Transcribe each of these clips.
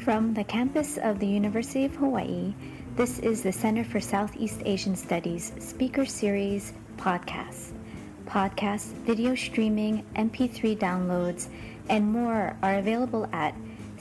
From the campus of the University of Hawaii, this is the Center for Southeast Asian Studies Speaker Series podcast. Podcasts, video streaming, MP3 downloads, and more are available at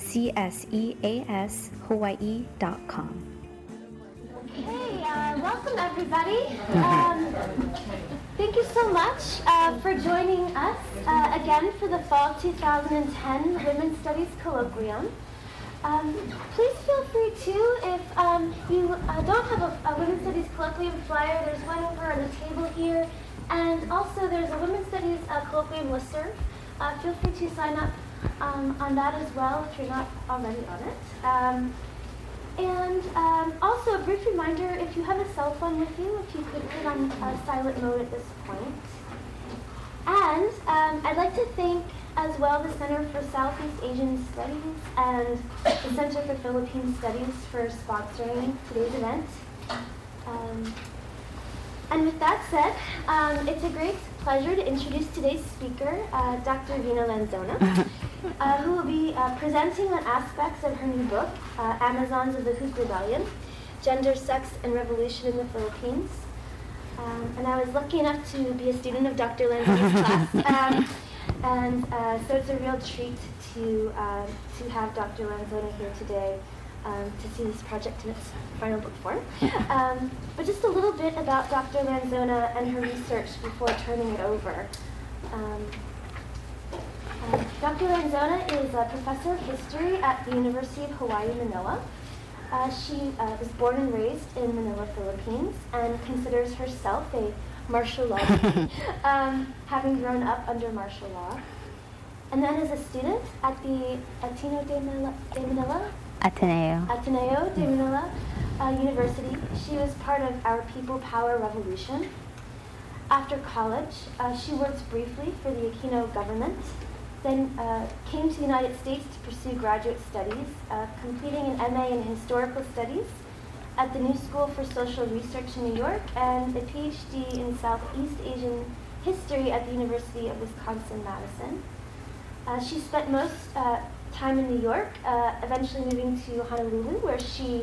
cseashawaii.com. Hey, welcome everybody. Thank you so much for joining us again for the Fall 2010 Women's Studies Colloquium. Please feel free to, if you don't have a Women's Studies Colloquium flyer, there's one over on the table here, and also there's a Women's Studies Colloquium listserv. Feel free to sign up on that as well if you're not already on it. And also a brief reminder, if you have a cell phone with you, if you could put on silent mode at this point. And I'd like to thank as well the Center for Southeast Asian Studies and the Center for Philippine Studies for sponsoring today's event. And with that said, it's a great pleasure to introduce today's speaker, Dr. Vina Lanzona, who will be presenting on aspects of her new book, Amazons of the Huk Rebellion, Gender, Sex, and Revolution in the Philippines. And I was lucky enough to be a student of Dr. Lanzona's class. So it's a real treat to have Dr. Lanzona here today to see this project in its final book form. But just a little bit about Dr. Lanzona and her research before turning it over. Dr. Lanzona is a professor of history at the University of Hawaii, Manila. She was born and raised in Manila, Philippines, and considers herself a martial law student, having grown up under martial law. And then as a student at the Ateneo de Manila, Ateneo de Manila University, she was part of our People Power Revolution. After college, she worked briefly for the Aquino government, then came to the United States to pursue graduate studies, completing an MA in Historical Studies at the New School for Social Research in New York and a PhD in Southeast Asian History at the University of Wisconsin-Madison. She spent most time in New York, eventually moving to Honolulu, where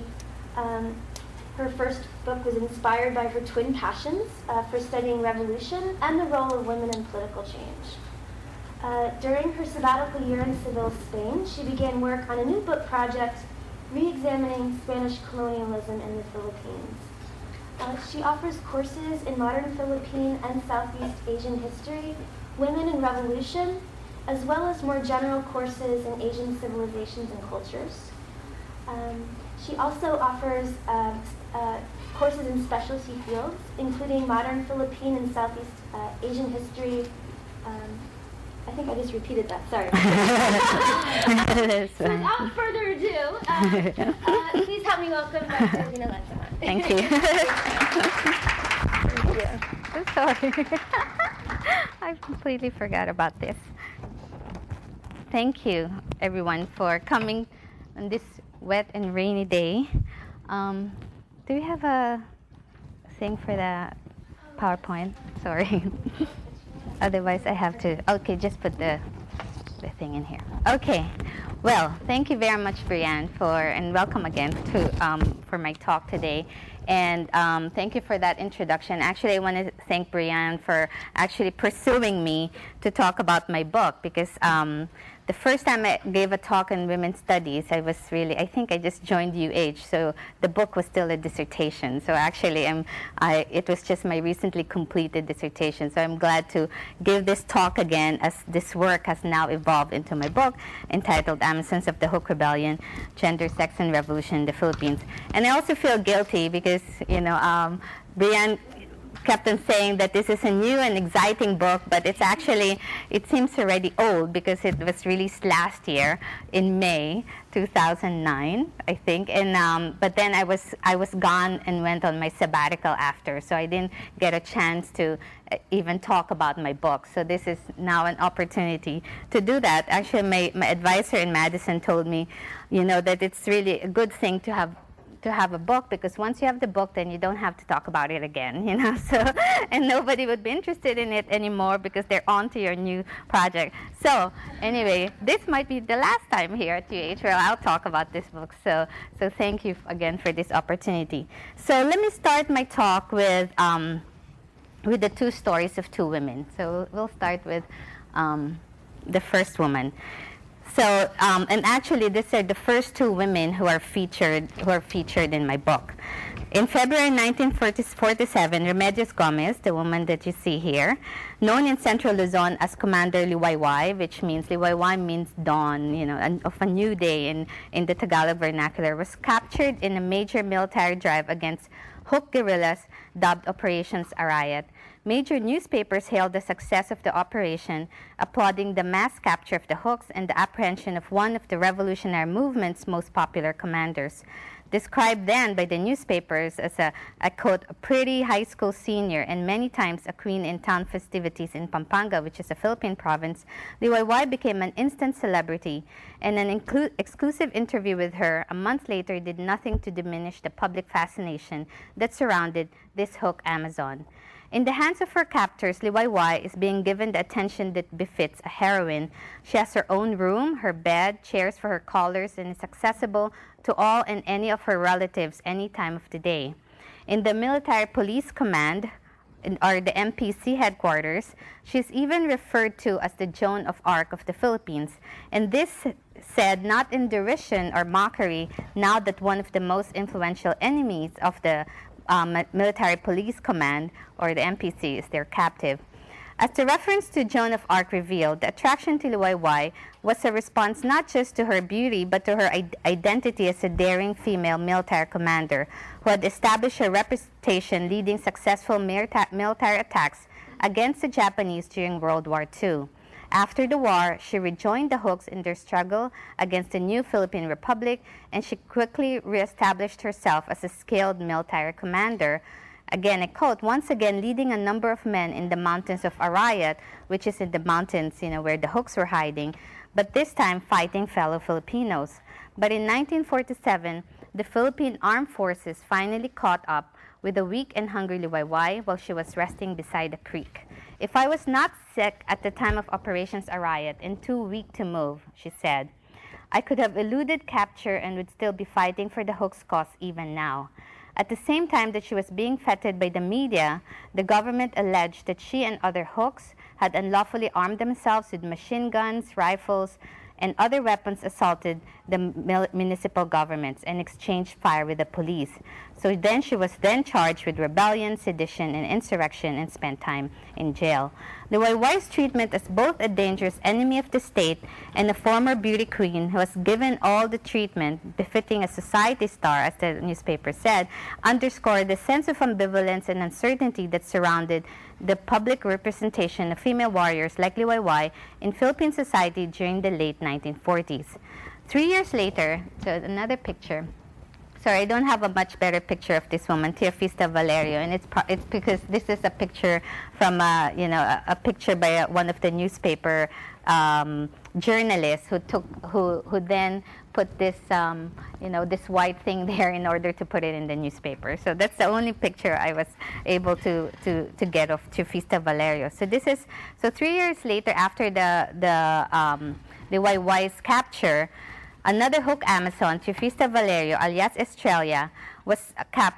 her first book was inspired by her twin passions for studying revolution and the role of women in political change. During her sabbatical year in Seville, Spain, she began work on a new book project re-examining Spanish colonialism in the Philippines. She offers courses in modern Philippine and Southeast Asian history, women and revolution, as well as more general courses in Asian civilizations and cultures. She also offers courses in specialty fields, including modern Philippine and Southeast Asian history. I think I just repeated that, sorry. So without further ado, please help me welcome Dr. Vina Lanzona. Thank you. Thank you. I'm sorry. I completely forgot about this. Thank you, everyone, for coming on this wet and rainy day. Do we have a thing for the PowerPoint? Sorry. Otherwise, I have to. Okay, just put the thing in here. Okay. Well, thank you very much, Brianne, and welcome again for my talk today. And thank you for that introduction. Actually, I want to thank Brianne for actually pursuing me to talk about my book, because the first time I gave a talk in women's studies, I think I just joined UH, so the book was still a dissertation. So actually, it was just my recently completed dissertation. So I'm glad to give this talk again, as this work has now evolved into my book entitled Amazons of the Huk Rebellion, Gender, Sex, and Revolution in the Philippines. And I also feel guilty because, Brianne kept on saying that this is a new and exciting book, but it seems already old because it was released last year in May 2009, I think. And but then I was gone and went on my sabbatical after, so I didn't get a chance to even talk about my book. So this is now an opportunity to do that. Actually, my advisor in Madison told me, that it's really a good thing to have to have a book, because once you have the book, then you don't have to talk about it again, you know. So, and nobody would be interested in it anymore because they're on to your new project. So, anyway, this might be the last time here at UH where I'll talk about this book. So thank you again for this opportunity. So let me start my talk with the two stories of two women. So we'll start with the first woman. So, and actually, these are the first two women who are featured in my book. In February 1947, Remedios Gomez, the woman that you see here, known in Central Luzon as Commander Liwayway, which means Liwayway means dawn, you know, of a new day in the Tagalog vernacular, was captured in a major military drive against Huk guerrillas dubbed Operations Arayat. Major newspapers hailed the success of the operation, applauding the mass capture of the Huks and the apprehension of one of the revolutionary movement's most popular commanders. Described then by the newspapers as a quote, a pretty high school senior and many times a queen in town festivities in Pampanga, which is a Philippine province, Liwayway became an instant celebrity, and an exclusive interview with her a month later did nothing to diminish the public fascination that surrounded this Huk Amazon. In the hands of her captors, Liwayway is being given the attention that befits a heroine. She has her own room, her bed, chairs for her callers, and is accessible to all and any of her relatives any time of the day. In the Military Police Command, or the MPC headquarters, she is even referred to as the Joan of Arc of the Philippines. And this said not in derision or mockery, now that one of the most influential enemies of the Military Police Command, or the MPC, is their captive. As the reference to Joan of Arc revealed, the attraction to Liwayway was a response not just to her beauty, but to her identity as a daring female military commander who had established a reputation leading successful military attacks against the Japanese during World War II. After the war, she rejoined the Huks in their struggle against the new Philippine Republic, and she quickly reestablished herself as a skilled military commander. Again, a quote, once again leading a number of men in the mountains of Arayat, which is in the mountains, you know, where the Huks were hiding, but this time fighting fellow Filipinos. But in 1947, the Philippine Armed Forces finally caught up with the weak and hungry Liwayway while she was resting beside a creek. If I was not sick at the time of Operations Arayat and too weak to move, she said, I could have eluded capture and would still be fighting for the Huks' cause even now. At the same time that she was being feted by the media, the government alleged that she and other Huks had unlawfully armed themselves with machine guns, rifles, and other weapons, assaulted the municipal governments and exchanged fire with the police. So then she was then charged with rebellion, sedition, and insurrection and spent time in jail. Liwayway's treatment as both a dangerous enemy of the state and a former beauty queen who was given all the treatment befitting a society star, as the newspaper said, underscored the sense of ambivalence and uncertainty that surrounded the public representation of female warriors like Liwayway in Philippine society during the late 1940s. 3 years later, so another picture. Sorry, I don't have a much better picture of this woman, Teofista Valerio, and it's because this is a picture from a picture by one of the newspaper journalists who then put this this white thing there in order to put it in the newspaper. So that's the only picture I was able to get of Teofista Valerio. So 3 years later, after the Liwayway's capture, another Huk Amazon, Teofista Valerio, alias Estrella, was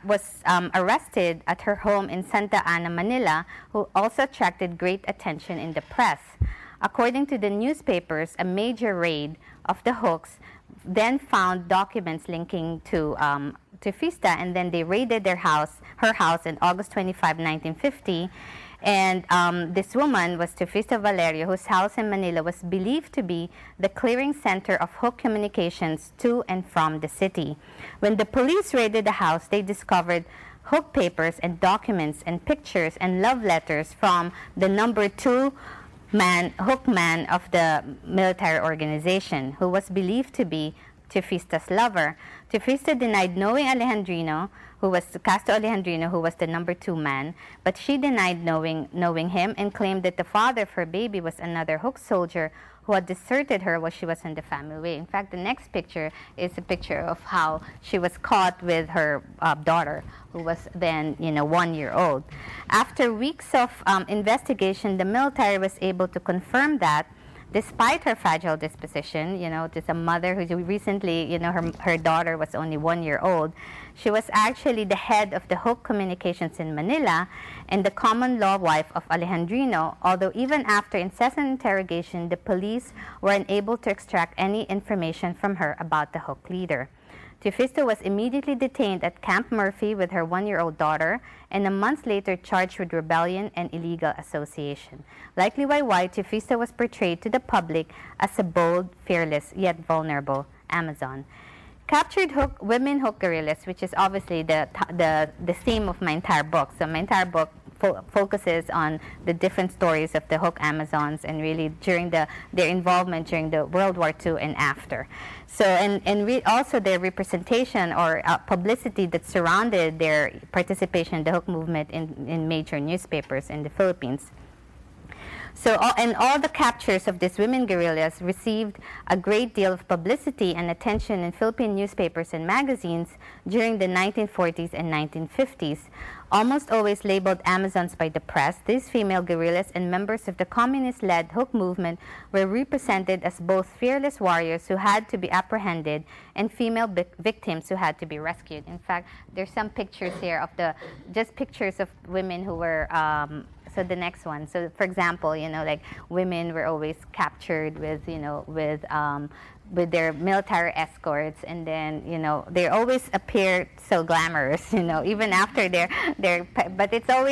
arrested at her home in Santa Ana, Manila, who also attracted great attention in the press. According to the newspapers, a major raid of the Huks then found documents linking to Teofista, and then they raided her house on August 25, 1950. And this woman was Teofista Valerio, whose house in Manila was believed to be the clearing center of Huk communications to and from the city. When the police raided the house, they discovered Huk papers and documents and pictures and love letters from the number 2 Huk man of the military organization, who was believed to be Teofista's lover. Teofista denied knowing Castro Alejandrino, who was the number 2 man, but she denied knowing him and claimed that the father of her baby was another Huk soldier who had deserted her while she was on the family way. In fact, the next picture is a picture of how she was caught with her daughter, who was then, 1 year old. After weeks of investigation, the military was able to confirm that despite her fragile disposition, just a mother who recently, her daughter was only 1 year old, she was actually the head of the Hook Communications in Manila and the common law wife of Alejandrino, although even after incessant interrogation, the police were unable to extract any information from her about the Hook leader. Teofisto was immediately detained at Camp Murphy with her 1 year old daughter, and a month later charged with rebellion and illegal association. Like Liwayway, Teofisto was portrayed to the public as a bold, fearless, yet vulnerable Amazon. Captured women Hook guerrillas, which is obviously the theme of my entire book. So my entire book focuses on the different stories of the Hook Amazons and really during their involvement during the World War II and after. So also their representation or publicity that surrounded their participation in the Hook movement in major newspapers in the Philippines. So, all the captures of these women guerrillas received a great deal of publicity and attention in Philippine newspapers and magazines during the 1940s and 1950s. Almost always labeled Amazons by the press, these female guerrillas and members of the communist-led Hook movement were represented as both fearless warriors who had to be apprehended and female victims who had to be rescued. In fact, there's some pictures here of just pictures of women who were so the next one. So for example, like women were always captured with their military escorts, and then they always appear so glamorous, even after but it's always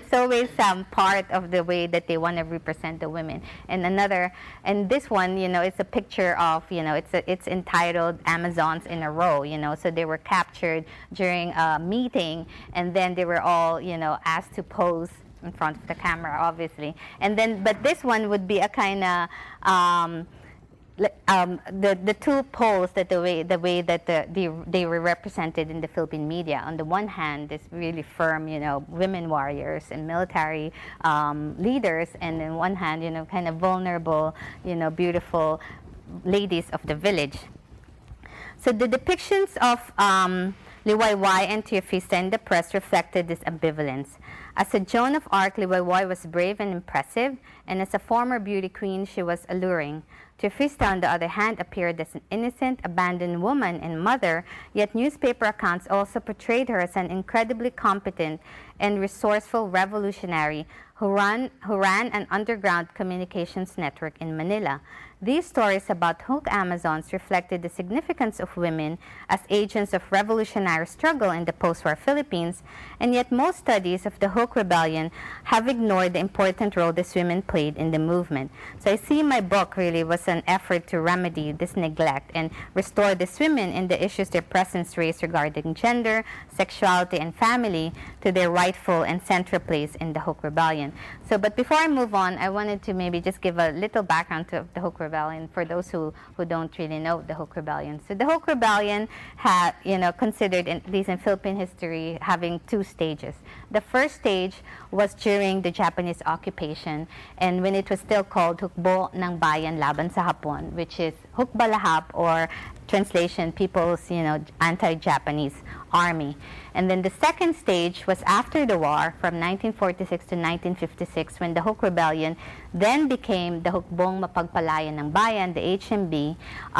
part of the way that they want to represent the women. And this one, it's a picture of, it's entitled Amazons in a Row, so they were captured during a meeting, and then they were all, asked to pose in front of the camera, obviously. But this one would be a kind of the two poles that the way that they were represented in the Philippine media. On the one hand, this really firm, women warriors and military leaders, and on one hand, kind of vulnerable, beautiful ladies of the village. So the depictions of Liwayway and Teofisto in the press reflected this ambivalence. As a Joan of Arc, Liwayway was brave and impressive, and as a former beauty queen, she was alluring. Teofisto, on the other hand, appeared as an innocent, abandoned woman and mother, yet newspaper accounts also portrayed her as an incredibly competent and resourceful revolutionary who ran an underground communications network in Manila. These stories about Hook Amazons reflected the significance of women as agents of revolutionary struggle in the post-war Philippines, and yet most studies of the Hook Rebellion have ignored the important role these women played in the movement. So I see my book really was an effort to remedy this neglect and restore these women and the issues their presence raised regarding gender, sexuality, and family to their rightful and central place in the Hook Rebellion. So, but before I move on, I wanted to maybe just give a little background to the Hook Rebellion for those who don't really know the Hook Rebellion. So the Hook Rebellion had, considered, at least in Philippine history, having two stages. The first stage was during the Japanese occupation, and when it was still called Hukbo ng Bayan Laban sa Hapon, which is Hukbalahap, or translation, People's, anti-Japanese army. And then the second stage was after the war, from 1946 to 1956, when the Hook Rebellion then became the Hukbong Mapagpalayan ng Bayan, the HMB,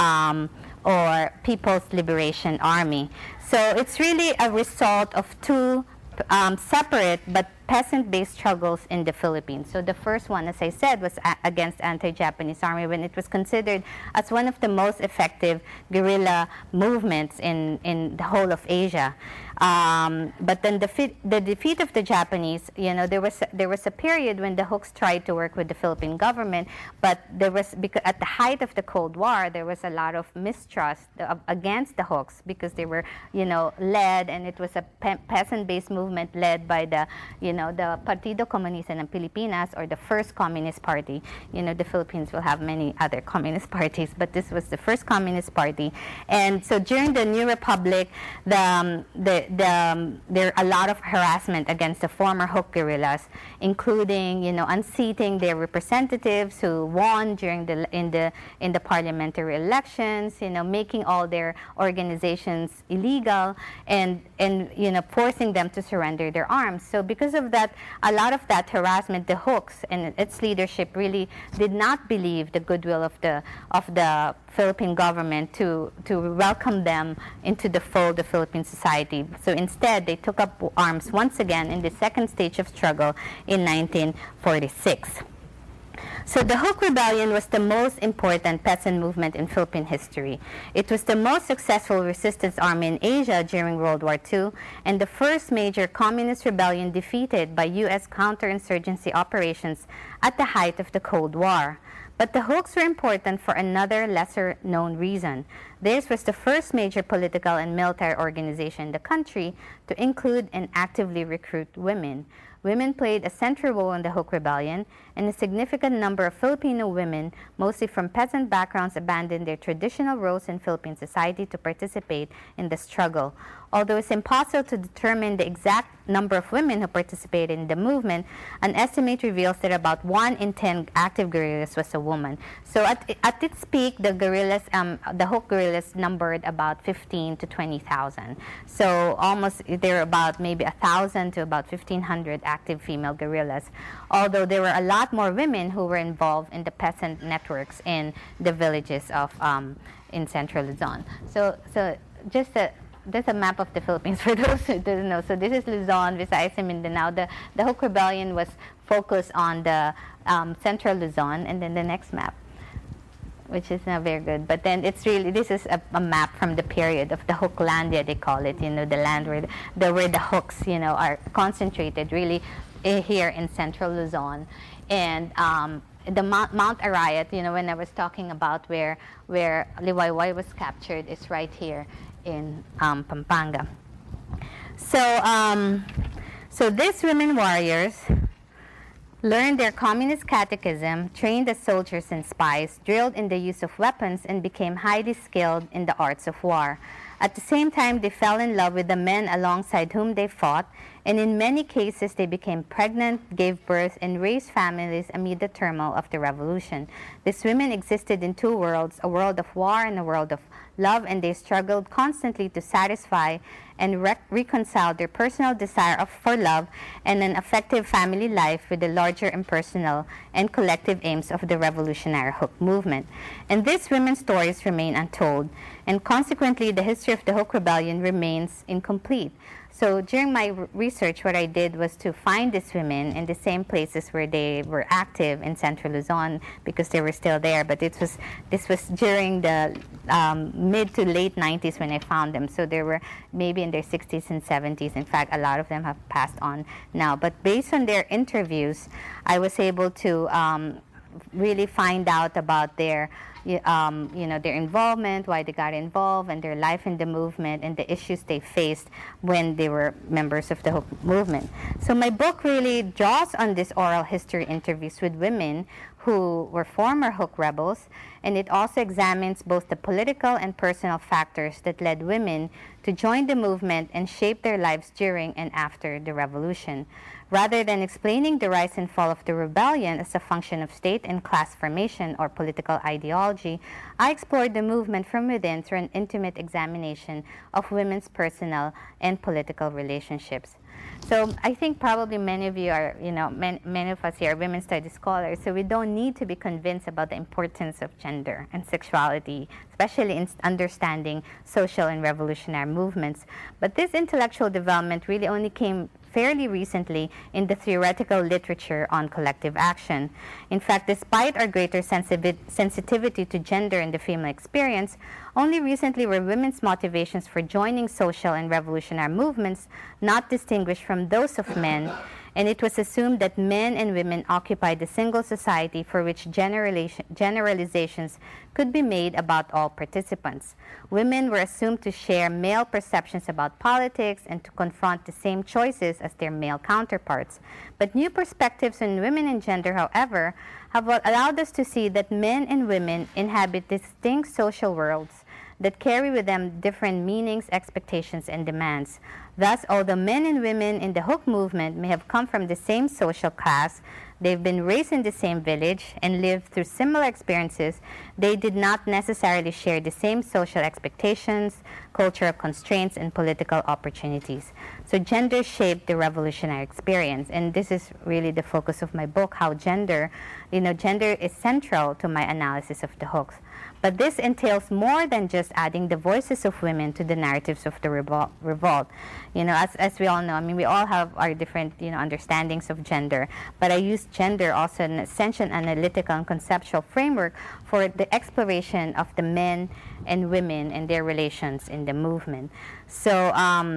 or People's Liberation Army. So it's really a result of two separate but peasant-based struggles in the Philippines. So the first one, as I said, was against anti-Japanese army, when it was considered as one of the most effective guerrilla movements in the whole of Asia. But then the defeat of the Japanese, there was a period when the Hooks tried to work with the Philippine government, but because at the height of the Cold War, there was a lot of mistrust against the Hooks because they were, led, and it was a peasant-based movement led by the, the Partido Comunista ng Pilipinas, or the first Communist Party. The Philippines will have many other communist parties, but this was the first Communist Party. And so during the New Republic, there are a lot of harassment against the former Huk guerrillas, including, unseating their representatives who won during in the parliamentary elections, making all their organizations illegal, and forcing them to surrender their arms. So because of that, a lot of that harassment, the Huks and its leadership really did not believe the goodwill of the Philippine government to welcome them into the fold of Philippine society. So instead, they took up arms once again in the second stage of struggle in 1946. So the Huk Rebellion was the most important peasant movement in Philippine history. It was the most successful resistance army in Asia during World War II, and the first major communist rebellion defeated by U.S. counterinsurgency operations at the height of the Cold War. But the Huks were important for another lesser-known reason. This was the first major political and military organization in the country to include and actively recruit women. Women played a central role in the Huk Rebellion, and a significant number of Filipino women, mostly from peasant backgrounds, abandoned their traditional roles in Philippine society to participate in the struggle. Although it's impossible to determine the exact number of women who participated in the movement, an estimate reveals that about 1 in 10 active guerrillas was a woman. So at its peak, the Huk guerrillas numbered about 15 to 20,000. So almost, there were about maybe 1,000 to about 1,500 active female guerrillas. Although there were a lot more women who were involved in the peasant networks in the villages of in central Luzon. So just there's a map of the Philippines for those who don't know. So this is Luzon, Visayas, and Mindanao. The Huk Rebellion was focused on the central Luzon, and then the next map, which is not very good. But then this is a map from the period of the Huklandia, they call it, the land where the Huks, are concentrated really here in central Luzon. And the Mount Arayat, when I was talking about where Liwayway was captured, is right here in Pampanga. So these women warriors learned their communist catechism, trained as soldiers and spies, drilled in the use of weapons, and became highly skilled in the arts of war. At the same time, they fell in love with the men alongside whom they fought, and in many cases they became pregnant, gave birth, and raised families amid the turmoil of the revolution. These women existed in two worlds, a world of war and a world of love, and they struggled constantly to satisfy and reconcile their personal desire for love and an effective family life with the larger impersonal and collective aims of the revolutionary Huk movement. And these women's stories remain untold, and consequently the history of the Huk Rebellion remains incomplete. So during my research, what I did was to find these women in the same places where they were active in Central Luzon, because they were still there. But this was during the mid to late 90s when I found them. So they were maybe in their 60s and 70s. In fact, a lot of them have passed on now. But based on their interviews, I was able to really find out about their involvement, why they got involved, and their life in the movement, and the issues they faced when they were members of the Huk movement. So my book really draws on these oral history interviews with women who were former Huk rebels, and it also examines both the political and personal factors that led women to join the movement and shape their lives during and after the revolution. Rather than explaining the rise and fall of the rebellion as a function of state and class formation or political ideology, I explored the movement from within through an intimate examination of women's personal and political relationships. So I think probably many of you are, many of us here are women's studies scholars, so we don't need to be convinced about the importance of gender and sexuality, especially in understanding social and revolutionary movements. But this intellectual development really only came fairly recently in the theoretical literature on collective action. In fact, despite our greater sensitivity to gender in the female experience, only recently were women's motivations for joining social and revolutionary movements not distinguished from those of men, and it was assumed that men and women occupied a single society for which generalizations could be made about all participants. Women were assumed to share male perceptions about politics and to confront the same choices as their male counterparts. But new perspectives on women and gender, however, have allowed us to see that men and women inhabit distinct social worlds that carry with them different meanings, expectations, and demands. Thus, although men and women in the Hook movement may have come from the same social class, they've been raised in the same village and lived through similar experiences, they did not necessarily share the same social expectations, cultural constraints, and political opportunities. So gender shaped the revolutionary experience, and this is really the focus of my book, how gender is central to my analysis of the Hooks. But this entails more than just adding the voices of women to the narratives of the revolt. As we all know, we all have our different, understandings of gender. But I use gender also an essential analytical and conceptual framework for the exploration of the men and women and their relations in the movement. So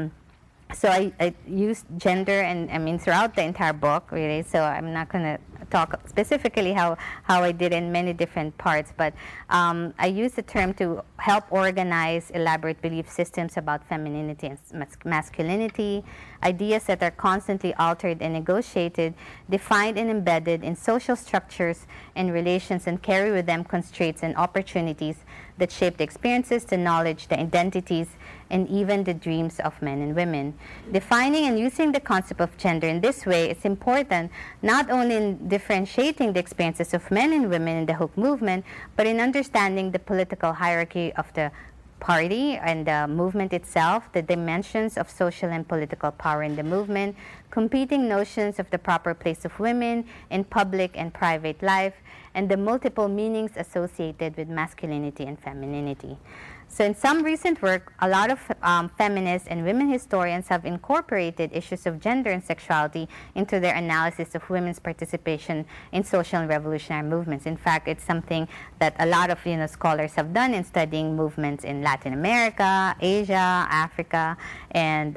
I used gender and throughout the entire book, really. So I'm not going to talk specifically how I did in many different parts, but I use the term to help organize elaborate belief systems about femininity and masculinity, ideas that are constantly altered and negotiated, defined and embedded in social structures and relations, and carry with them constraints and opportunities that shape the experiences, the knowledge, the identities, and even the dreams of men and women. Defining and using the concept of gender in this way is important not only in differentiating the experiences of men and women in the Hook movement, but in understanding the political hierarchy of the party and the movement itself, the dimensions of social and political power in the movement, competing notions of the proper place of women in public and private life, and the multiple meanings associated with masculinity and femininity. So in some recent work, a lot of feminists and women historians have incorporated issues of gender and sexuality into their analysis of women's participation in social and revolutionary movements. In fact, it's something that a lot of scholars have done in studying movements in Latin America, Asia, Africa, and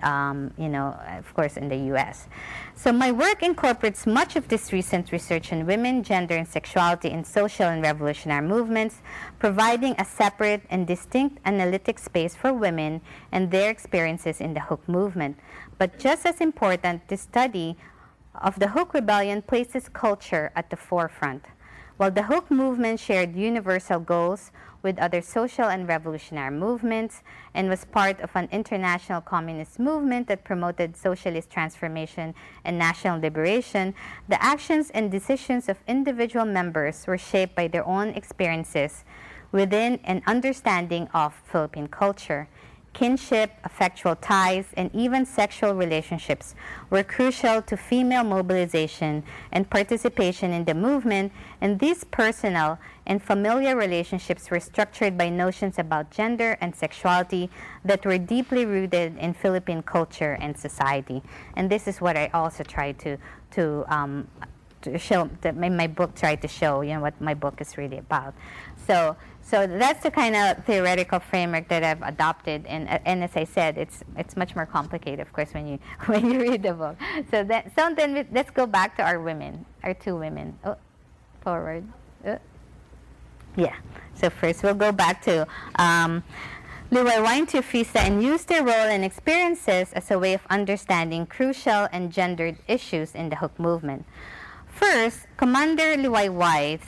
of course in the U.S. So my work incorporates much of this recent research on women, gender, and sexuality in social and revolutionary movements, providing a separate and distinct analytic space for women and their experiences in the Hook movement. But just as important, the study of the Hook rebellion places culture at the forefront. While the Hook movement shared universal goals with other social and revolutionary movements and was part of an international communist movement that promoted socialist transformation and national liberation, the actions and decisions of individual members were shaped by their own experiences within an understanding of Philippine culture. Kinship, affectual ties, and even sexual relationships were crucial to female mobilization and participation in the movement, and these personal and familiar relationships were structured by notions about gender and sexuality that were deeply rooted in Philippine culture and society. And this is what I also try to show, that my book tried to show, what my book is really about. So that's the kind of theoretical framework that I've adopted, and as I said, it's much more complicated, of course, when you read the book. So then let's go back to our two women. Oh, forward. Yeah. So first we'll go back to Liwayway and Teofista, and use their role and experiences as a way of understanding crucial and gendered issues in the Hook movement. First, Commander Liwayway's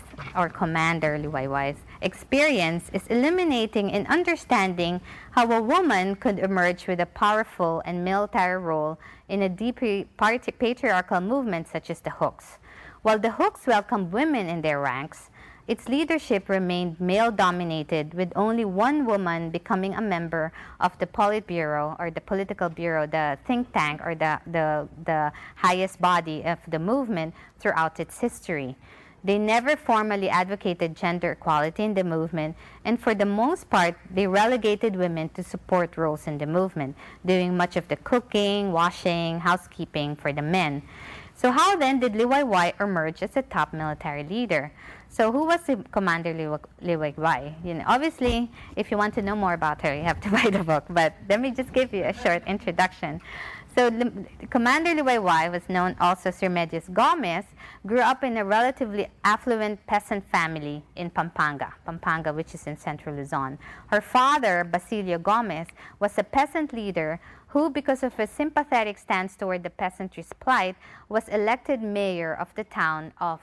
experience is illuminating in understanding how a woman could emerge with a powerful and military role in a deeply patriarchal movement such as the Hooks. While the Hooks welcomed women in their ranks, its leadership remained male-dominated, with only one woman becoming a member of the Politburo, or the political bureau, the think tank, or the highest body of the movement throughout its history. They never formally advocated gender equality in the movement, and for the most part, they relegated women to support roles in the movement, doing much of the cooking, washing, housekeeping for the men. So how then did Liwayway emerge as a top military leader? So who was Commander Liwayway? Obviously, if you want to know more about her, you have to buy the book, but let me just give you a short introduction. So Commander Liwayway was known also as Remedios Gomez, grew up in a relatively affluent peasant family in Pampanga, which is in central Luzon. Her father, Basilio Gomez, was a peasant leader who, because of his sympathetic stance toward the peasantry's plight, was elected mayor of the town of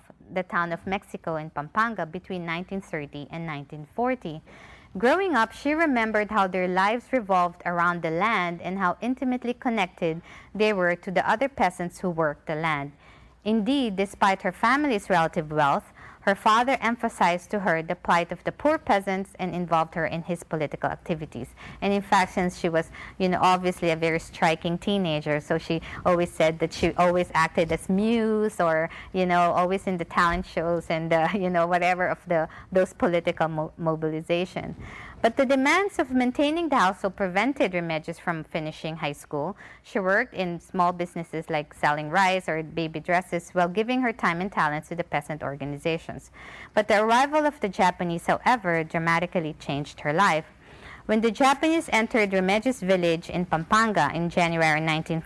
Mexico in Pampanga between 1930 and 1940. Growing up, she remembered how their lives revolved around the land and how intimately connected they were to the other peasants who worked the land. Indeed, despite her family's relative wealth, her father emphasized to her the plight of the poor peasants and involved her in his political activities. And in fact, since she was, obviously a very striking teenager, so she always said that she always acted as muse or, always in the talent shows and, whatever of those political mobilization. But the demands of maintaining the household prevented Remedios from finishing high school. She worked in small businesses like selling rice or baby dresses while giving her time and talents to the peasant organizations. But the arrival of the Japanese, however, dramatically changed her life. When the Japanese entered Remedios' village in Pampanga in January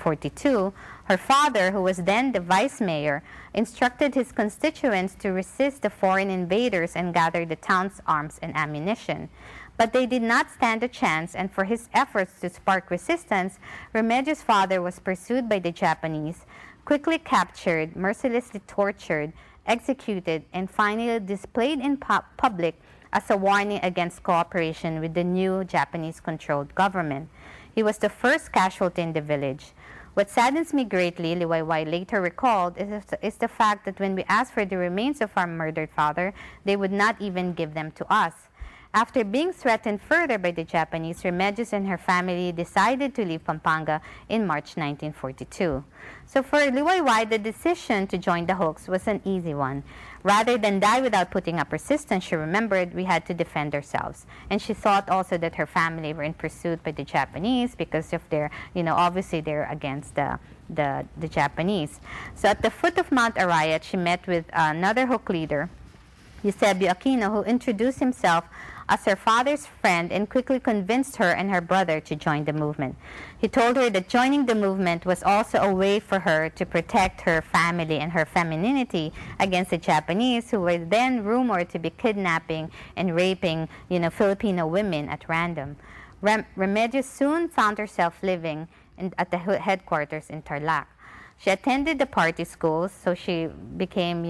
1942, her father, who was then the vice mayor, instructed his constituents to resist the foreign invaders and gather the town's arms and ammunition. But they did not stand a chance, and for his efforts to spark resistance, Remedios' father was pursued by the Japanese, quickly captured, mercilessly tortured, executed, and finally displayed in public as a warning against cooperation with the new Japanese-controlled government. He was the first casualty in the village. What saddens me greatly, Liwayway later recalled, is the fact that when we asked for the remains of our murdered father, they would not even give them to us. After being threatened further by the Japanese, Remedios and her family decided to leave Pampanga in March 1942. So for Liwayway, the decision to join the Hooks was an easy one. Rather than die without putting up resistance, she remembered we had to defend ourselves. And she thought also that her family were in pursuit by the Japanese because of their, obviously they're against the Japanese. So at the foot of Mount Arayat, she met with another Hook leader, Eusebio Aquino, who introduced himself as her father's friend and quickly convinced her and her brother to join the movement. He told her that joining the movement was also a way for her to protect her family and her femininity against the Japanese, who were then rumored to be kidnapping and raping, Filipino women at random. Remedios soon found herself living at the headquarters in Tarlac. She attended the party schools, so she became,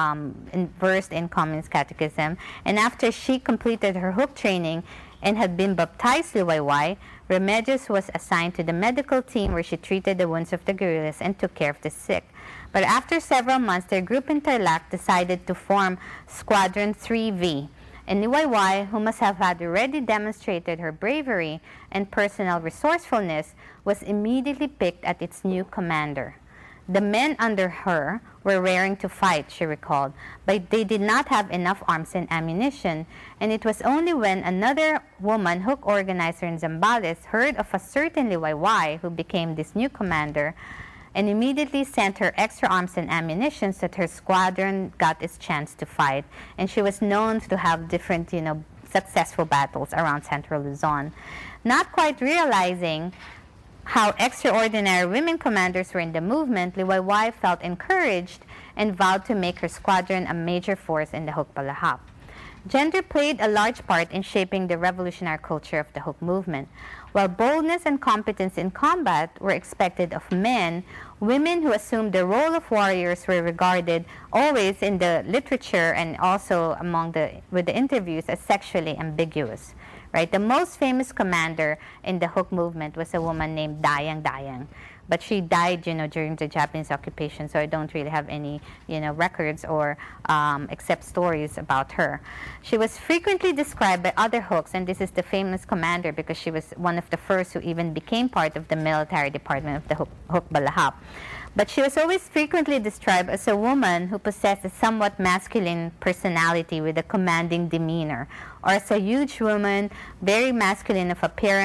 versed in Communist Catechism. And after she completed her Hook training and had been baptized Liwayway, Remedios was assigned to the medical team where she treated the wounds of the guerrillas and took care of the sick. But after several months, their group in Tarlac decided to form Squadron 3V. And Liwayway, who must have had already demonstrated her bravery and personal resourcefulness, was immediately picked as its new commander. The men under her were raring to fight, she recalled, but they did not have enough arms and ammunition, and it was only when another woman, Hook organizer in Zambales, heard of a certain Liwayway who became this new commander and immediately sent her extra arms and ammunition that her squadron got its chance to fight. And she was known to have different, successful battles around central Luzon. Not quite realizing how extraordinary women commanders were in the movement, Liwayway felt encouraged and vowed to make her squadron a major force in the Hook Balahap. Gender played a large part in shaping the revolutionary culture of the Hook movement. While boldness and competence in combat were expected of men, women who assumed the role of warriors were regarded always in the literature and also with the interviews as sexually ambiguous. Right? The most famous commander in the Hook movement was a woman named Dayang Dayang. But she died, during the Japanese occupation, so I don't really have any, records or except stories about her. She was frequently described by other Hooks, and this is the famous commander because she was one of the first who even became part of the military department of the Hook Balahap. But she was always frequently described as a woman who possessed a somewhat masculine personality with a commanding demeanor, or as a huge woman, very masculine of appearance,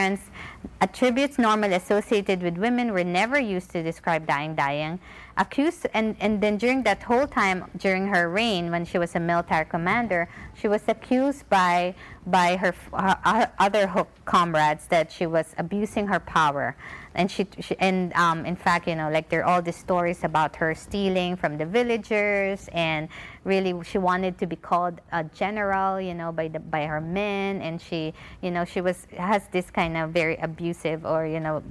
Attributes normally associated with women were never used to describe Dayang. Accused, and then during that whole time, during her reign, when she was a military commander, she was accused by her other Huk comrades that she was abusing her power. And in fact, like there are all these stories about her stealing from the villagers, and really she wanted to be called a general, by her men, and she has this kind of very abusive or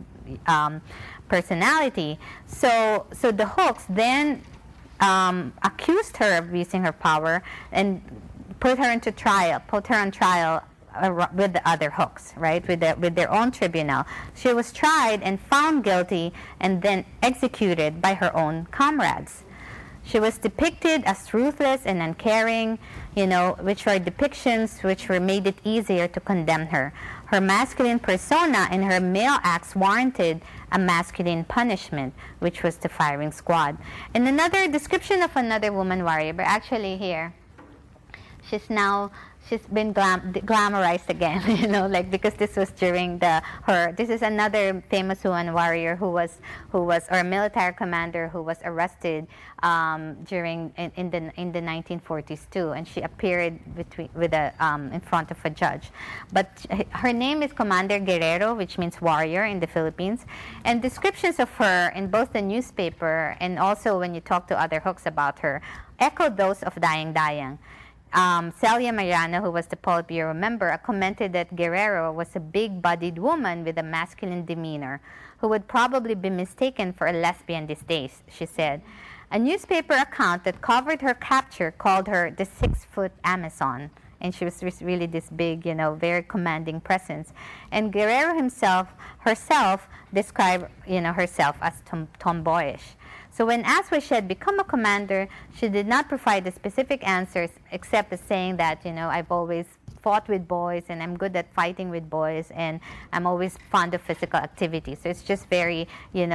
personality. So the Huks then accused her of abusing her power and put her on trial with the other Huks, right? With their own tribunal. She was tried and found guilty and then executed by her own comrades. She was depicted as ruthless and uncaring, which were depictions which made it easier to condemn her. Her masculine persona and her male acts warranted a masculine punishment, which was the firing squad. And another description of another woman warrior, but actually here, she's been glamorized again, because this was during this is another famous woman warrior who was or a military commander who was arrested during in the 1940s too, and she appeared in front of a judge. But her name is Commander Guerrero, which means warrior in the Philippines, and descriptions of her in both the newspaper and also when you talk to other Huks about her echoed those of Dayang. Celia Mariano, who was the Politburo member, commented that Guerrero was a big-bodied woman with a masculine demeanor who would probably be mistaken for a lesbian these days, she said. A newspaper account that covered her capture called her the 6-foot Amazon, and she was really this big, very commanding presence. And Guerrero herself described, herself as tomboyish. So when asked why she had become a commander, she did not provide the specific answers except as saying that, I've always fought with boys and I'm good at fighting with boys and I'm always fond of physical activity. So it's just very,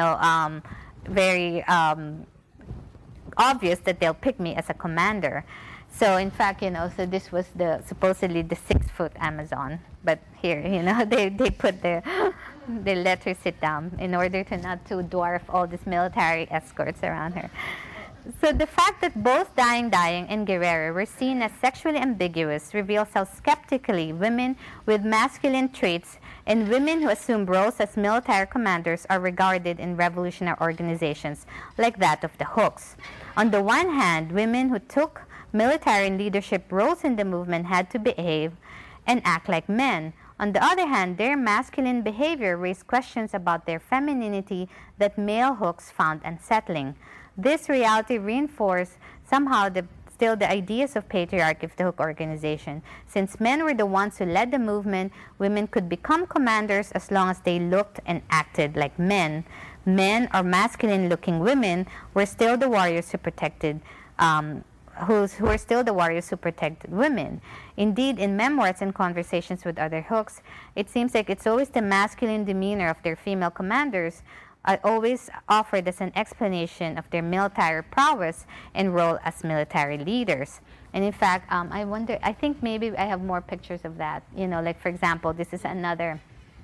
very obvious that they'll pick me as a commander. So in fact, so this was supposedly the 6-foot Amazon. But here, they put they let her sit down in order to not to dwarf all these military escorts around her. So the fact that both Dayang and Guerrero were seen as sexually ambiguous reveals how skeptically women with masculine traits and women who assume roles as military commanders are regarded in revolutionary organizations like that of the Huks. On the one hand, women who took military and leadership roles in the movement had to behave and act like men. On the other hand, their masculine behavior raised questions about their femininity that male Huks found unsettling. This reality reinforced somehow the ideas of patriarchy of the Huk organization. Since men were the ones who led the movement, women could become commanders as long as they looked and acted like men. Men or masculine-looking women were still the warriors who protected who are still the warriors who protected women. Indeed, in memoirs and conversations with other Huks, it seems like it's always the masculine demeanor of their female commanders always offered as an explanation of their military prowess and role as military leaders. And in fact, I think maybe I have more pictures of that. Like for example, this is another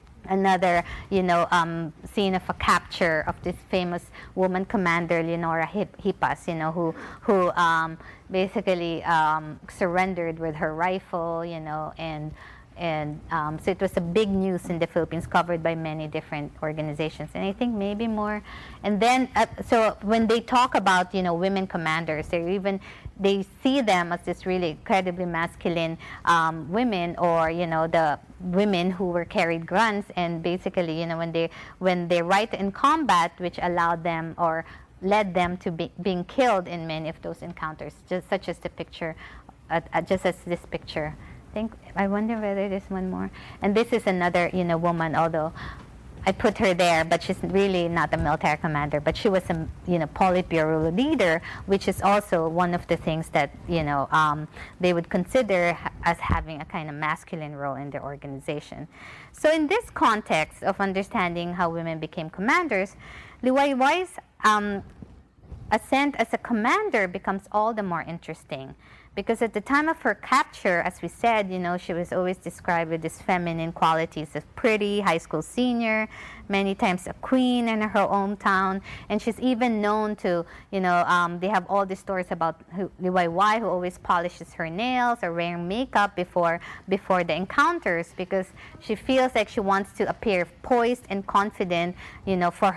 scene of a capture of this famous woman commander, Leonora Hipas, who basically surrendered with her rifle, and so it was a big news in the Philippines, covered by many different organizations, and I think maybe more. And then, so when they talk about women commanders, they see them as this really incredibly masculine women, or the women who were carried guns, and basically when they write in combat, which allowed them or led them to being killed in many of those encounters, just such as the picture, just as this picture. I wonder whether there's one more. And this is another, woman, although I put her there, but she's really not a military commander, but she was a, Politburo leader, which is also one of the things that, they would consider as having a kind of masculine role in their organization. So in this context of understanding how women became commanders, Liwayway's ascent as a commander becomes all the more interesting, Because at the time of her capture, as we said, she was always described with these feminine qualities of pretty, high school senior, many times a queen in her hometown. And she's even known to, they have all these stories about Li Wai, who always polishes her nails or wearing makeup before the encounters, because she feels like she wants to appear poised and confident, for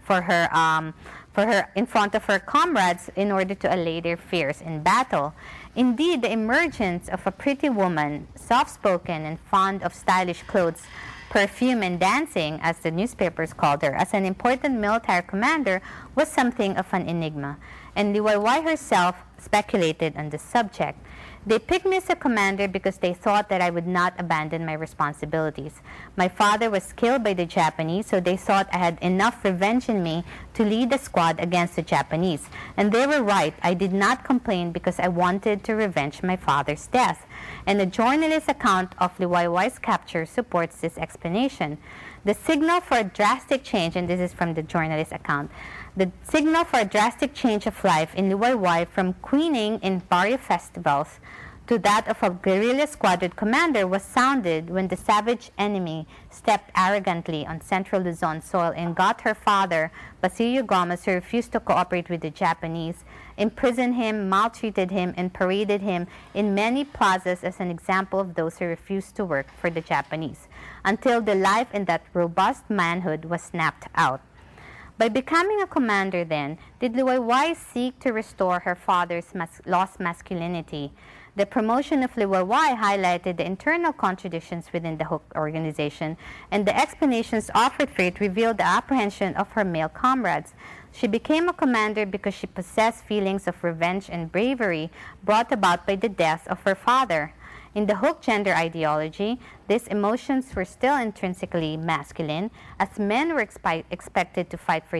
her in front of her comrades in order to allay their fears in battle. Indeed, the emergence of a pretty woman, soft-spoken and fond of stylish clothes, perfume, and dancing, as the newspapers called her, as an important military commander was something of an enigma, and Li Wai herself speculated on the subject. They picked me as a commander because they thought that I would not abandon my responsibilities. My father was killed by the Japanese, so they thought I had enough revenge in me to lead a squad against the Japanese. And they were right. I did not complain because I wanted to revenge my father's death. And the journalist's account of Li Wai's capture supports this explanation. The signal for a drastic change, and this is from the journalist's account, the signal for a drastic change of life in Li Wai from queening in barrio festivals to that of a guerrilla squadron commander was sounded when the savage enemy stepped arrogantly on central Luzon soil and got her father, Basilio Gomez, who refused to cooperate with the Japanese, imprisoned him, maltreated him, and paraded him in many plazas as an example of those who refused to work for the Japanese, until the life in that robust manhood was snapped out. By becoming a commander, then, did Li Wai seek to restore her father's lost masculinity? The promotion of Li Wai highlighted the internal contradictions within the Huk organization, and the explanations offered for it revealed the apprehension of her male comrades. She became a commander because she possessed feelings of revenge and bravery brought about by the death of her father. In the Huk gender ideology, these emotions were still intrinsically masculine, as men were expected to fight for